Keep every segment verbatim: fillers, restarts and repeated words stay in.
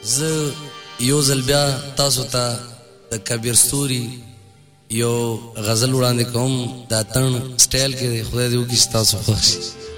زه یو ځل بیا تاسو ته د کبیر ستوري یو غزل وړاندې کوم د اتڼ سټایل کې خدای دې وکړي چې تاسو خوښ شي.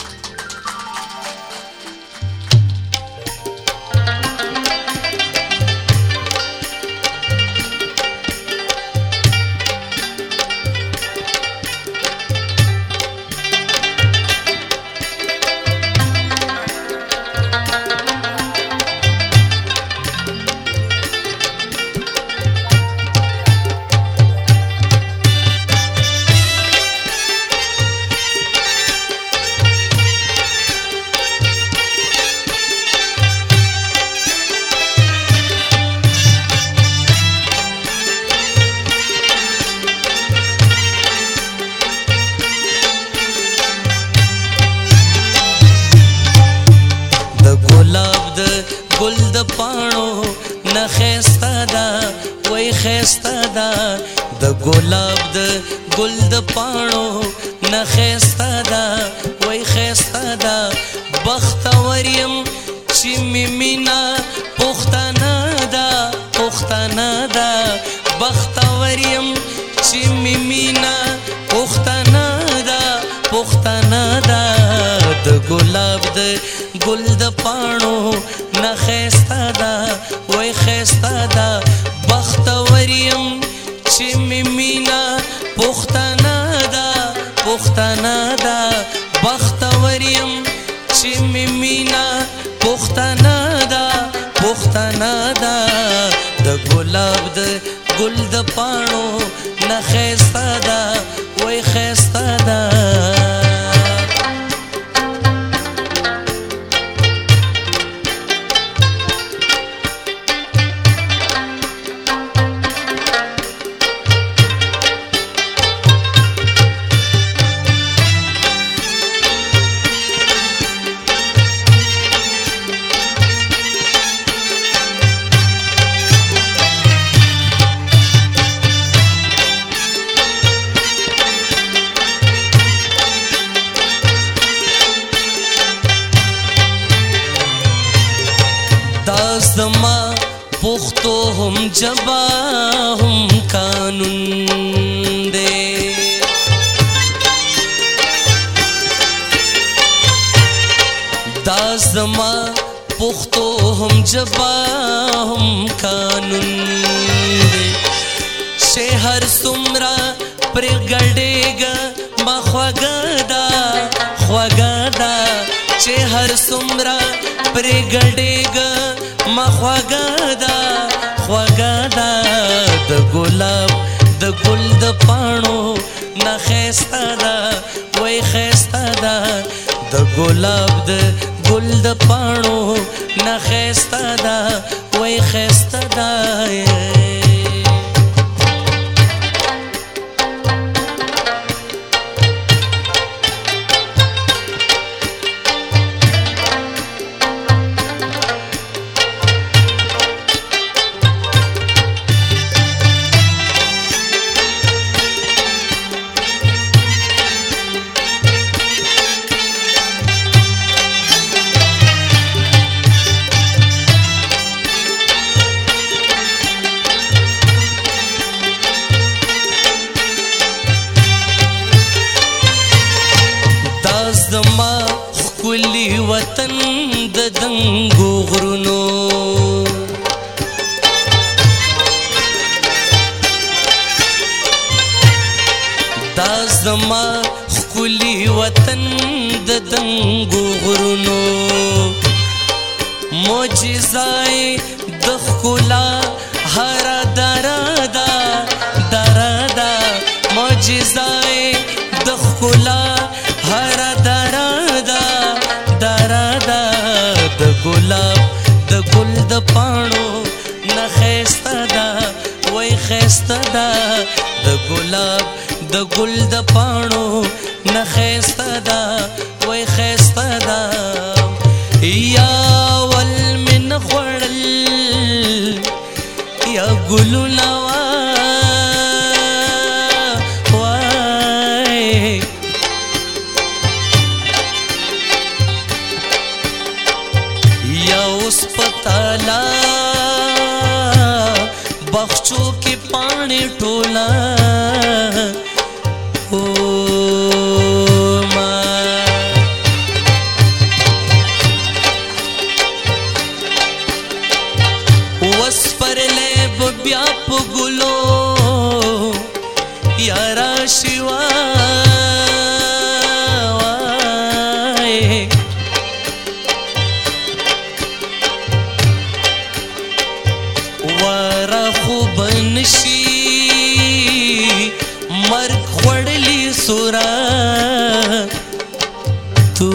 گل د پاڼو نه خسته ده وای خسته ده د ګلاب د ګل د پاڼو نه خسته ده وای خسته ده بختور یم چې مې مینا پښتنه ده پښتنه ده بختور یم چې مې مینا پښتنه ده پښتنه ده د ګلاب د گل د پاڼو نه خسته ده وای خسته ده بختور یم چې مې مینا پښتنه ده پښتنه ده بختور یم چې مې مینا پښتنه ده پښتنه ده د ګلاب د گل د پاڼو نه خسته ده وای خسته ده. زما پختو هم جبا هم قانون دے دا زما پختو هم جبا هم قانون دے شہر سمرا پر گڑیگا ما خواگادا خواگادا شہر سمرا پر گڑیگا ما خواگادا خواگادا د ګلاب د ګل د پاڼو نه خسته ده وای خسته ده د ګلاب د ګل د پاڼو نه خسته ده وای خسته ده. زما خپلی وطن د دنګو غرونو دا زما خپلی وطن د دنګو غرونو معجزای د ښکلا هر درادا درادا معجزای د ښکلا هر درادا درادا د ګلاب د ګل د پاڼو نه خسته ده وای خسته ده د ګلاب د ګل د پاڼو نه خسته ده وای خسته ده. یا ول من خوړل یا ګلونه اوس پتالا باغچو کې پاڼې ټوله او ما وس پر لیب بیا په ګلو یارا شوای واره خو بنشي مرګ خوړلی سورا تو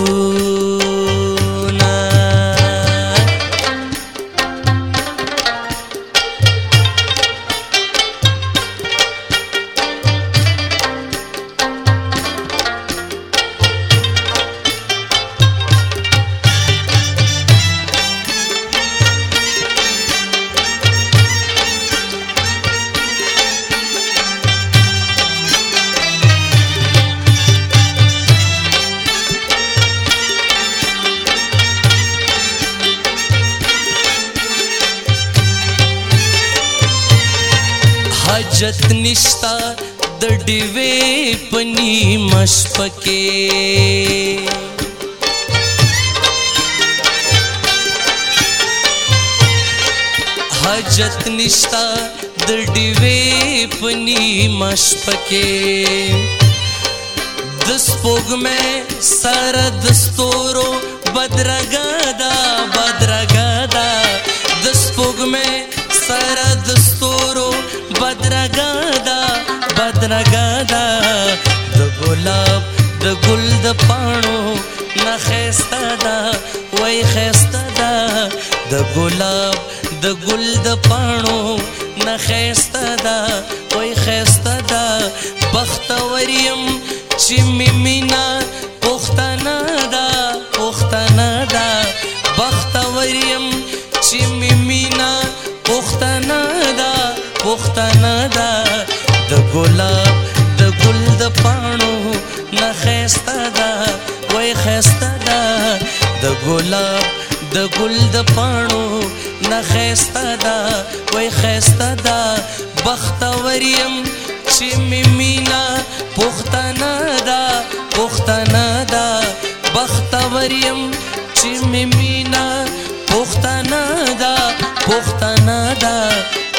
حاجت نشتا د ډیوې پنی مشپکې حاجت نشتا د ډیوې پنی مشپکې د سپوږمۍ سره د ستورو بدرګه ده بدرګه ده د سپوږمۍ سره د ستورو بدرګه ده بدرګه ده د ګلاب د ګل د پاڼو نه ښایسته ده وای ښایسته ده د ګلاب د ګل د پاڼو نه ښایسته ده وای ښایسته ده بختور یم چې مې مینه پښتنه ده پښتنه ده بختور یم چې مې مینه پښتنه ده پښتنه ده د ګلاب د ګل د پاڼو نه ښایسته ده وای ښایسته ده د ګلاب د ګل د پاڼو نه ښایسته ده وای ښایسته ده بختور یم چې مې مینه پښتنه ده پښتنه ده بختور یم چې مې مینه پښتنه ده پښتنه ده